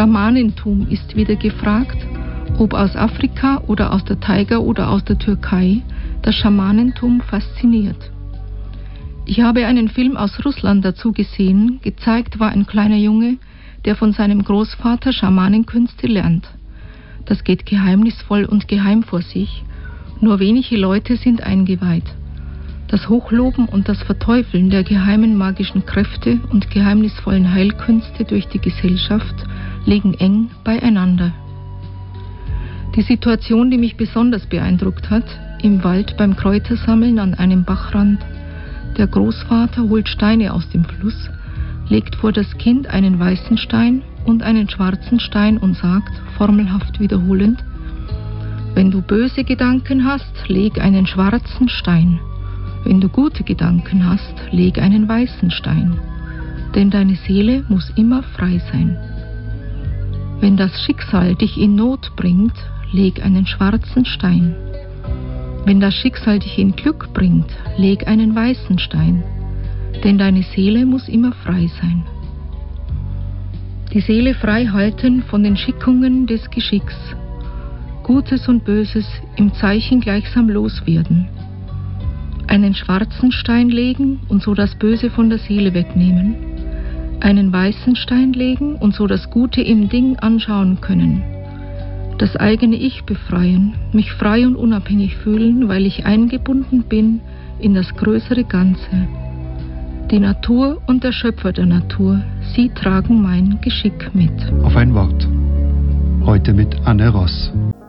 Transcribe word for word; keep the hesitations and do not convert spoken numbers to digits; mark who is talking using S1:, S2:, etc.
S1: Schamanentum ist wieder gefragt, ob aus Afrika oder aus der Taiga oder aus der Türkei, das Schamanentum fasziniert. Ich habe einen Film aus Russland dazu gesehen. Gezeigt war ein kleiner Junge, der von seinem Großvater Schamanenkünste lernt. Das geht geheimnisvoll und geheim vor sich. Nur wenige Leute sind eingeweiht. Das Hochloben und das Verteufeln der geheimen magischen Kräfte und geheimnisvollen Heilkünste durch die Gesellschaft liegen eng beieinander. Die Situation, die mich besonders beeindruckt hat, im Wald beim Kräutersammeln an einem Bachrand. Der Großvater holt Steine aus dem Fluss, legt vor das Kind einen weißen Stein und einen schwarzen Stein und sagt, formelhaft wiederholend: Wenn du böse Gedanken hast, leg einen schwarzen Stein. Wenn du gute Gedanken hast, leg einen weißen Stein. Denn deine Seele muss immer frei sein. Wenn das Schicksal dich in Not bringt, leg einen schwarzen Stein. Wenn das Schicksal dich in Glück bringt, leg einen weißen Stein. Denn deine Seele muss immer frei sein. Die Seele frei halten von den Schickungen des Geschicks. Gutes und Böses im Zeichen gleichsam loswerden. Einen schwarzen Stein legen und so das Böse von der Seele wegnehmen. Einen weißen Stein legen und so das Gute im Ding anschauen können. Das eigene Ich befreien, mich frei und unabhängig fühlen, weil ich eingebunden bin in das größere Ganze. Die Natur und der Schöpfer der Natur, sie tragen mein Geschick mit.
S2: Auf ein Wort. Heute mit Anne Ross.